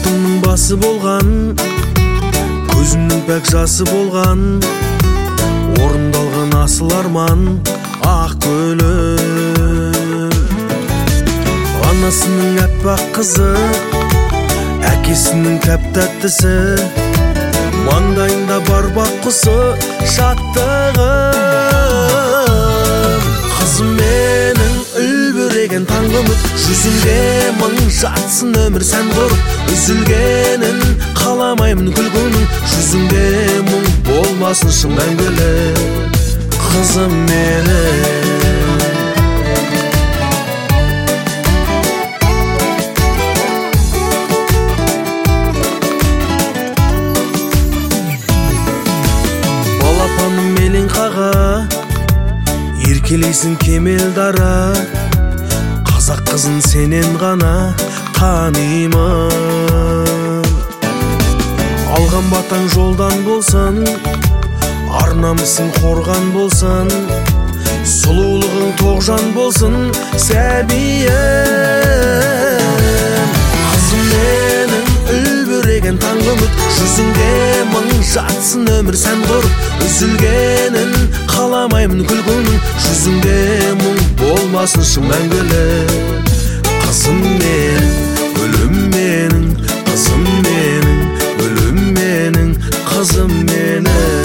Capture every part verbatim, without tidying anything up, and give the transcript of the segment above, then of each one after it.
бақытымның басы болған, көзімнің пәк жасы болған, орындалған асыл арман ақ гүлім. Анасының әппақ қызы, әкесінің тәп-тәттісі, маңдайында бар бақ құсы шаттығым. Қызым менің үлбіреген таңғы үміт, жүзіңде мың жатсын өмір сән құрып. Үзілгенін қаламаймын күлгінің, жүзіңде мұң болмасыншы мәңгілік. Қызым менің балапаным мелең қаға, еркелейсің кемел дара. Қазақ қызын сенен ғана танимын. Алған батаң жолдан болсан, ар намысың қорған болсан, сұлулығың тоғжан болсын сәбиім. Қызым менің үлбіреген таңғы үміт, жүзіңде мың жатсын өмір сән құрып. Үзілгенін қаламаймын күлгінің, жүзіңде мұң болмасыншы мәңгілік. Қызым менің, гүлім менің, қызым менің, гүлім менің, қызым менің.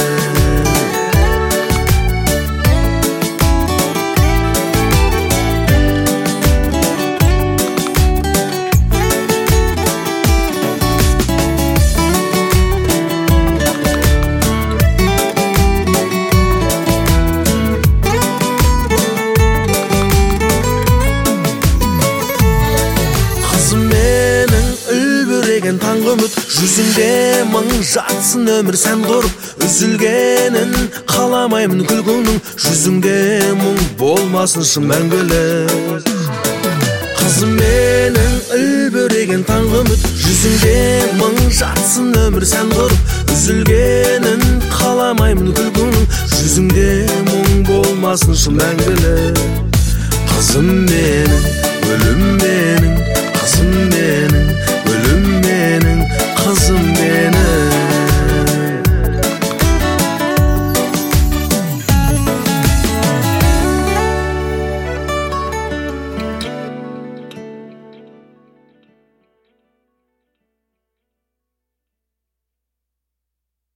Таңғы үміт, жүзіңде мың жатсын өмір сән құрып. Үзілгенін қаламаймын күлгінің, жүзіңде мұң болмасыншы мәңгілік. Қызым менің үлбіреген таңғы үміт, жүзіңде мың жатсын өмір сән құрып. Үзілгенін қаламаймын күлгінің, жүзіңде мұң болмасыншы мәңгілік. Қызым менің, гүлім менің, қызым менің,